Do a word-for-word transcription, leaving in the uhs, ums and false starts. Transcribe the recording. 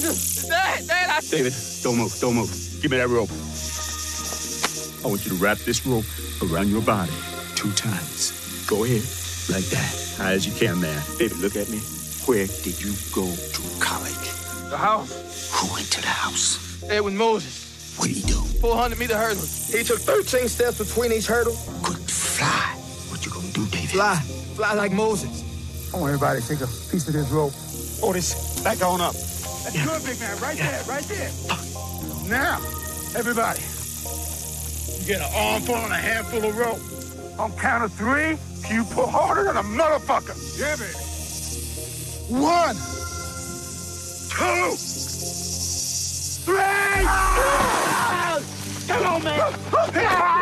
Jesus! Dad, Dad, I... David, don't move, don't move. Give me that rope. I want you to wrap this rope around your body two times. Go ahead, like that. High as you can, man. David, look at me. Where did you go to college? The house. Who went to the house? Edwin Moses. What did he do? four hundred meter hurdle. He took thirteen steps between each hurdle. Couldn't fly. What you gonna do, David? Fly. Fly like Moses. I want everybody to take a piece of this rope. Otis, back on up. That's yeah. good, big man. Right yeah. there, right there. Now, everybody, you get an armful and a handful of rope. On count of three, you pull harder than a motherfucker. Yeah, baby. One, two, three. Ah! Come on, man.